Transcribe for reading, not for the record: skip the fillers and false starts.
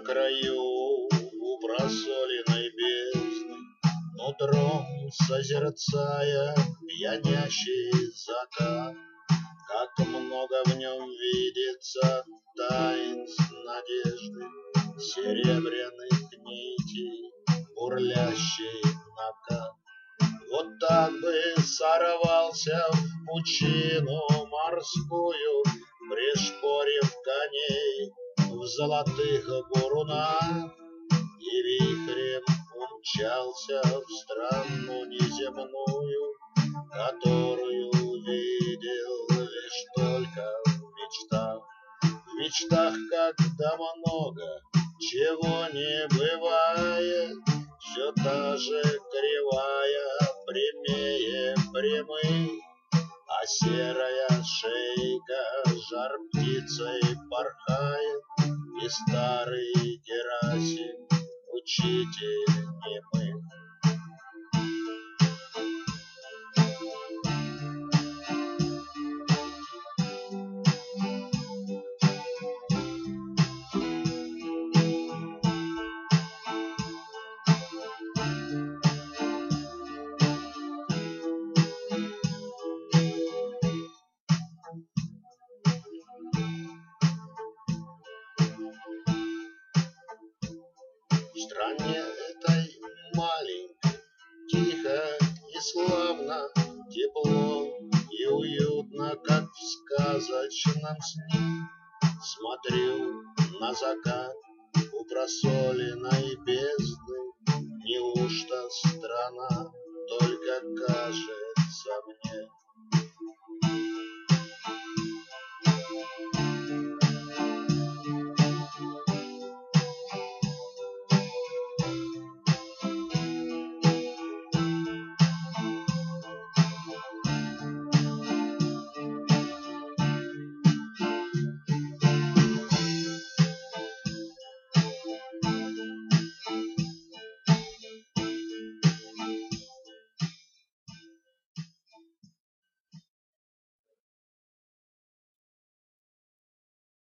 краю у просоленной бездны, нутром созерцая пьянящий закат. Как много в нем видится таинств надежды, серебряных нитей, бурлящий накат. Вот так бы сорвался в пучину морскую, пришпорив коней в золотых бурунах, и вихрем умчался в страну неземную, которую видел лишь только в мечтах. В мечтах, когда много чего не бывает, все та же кривая, прямее прямых, а серая шейка жар птицей порхает, и старый Герасим, учитель немых. В стране этой маленькой, тихо и славно, тепло и уютно, как в сказочном сне. Смотрю на закат у просоленной бездны, неужто страна только кажется мне?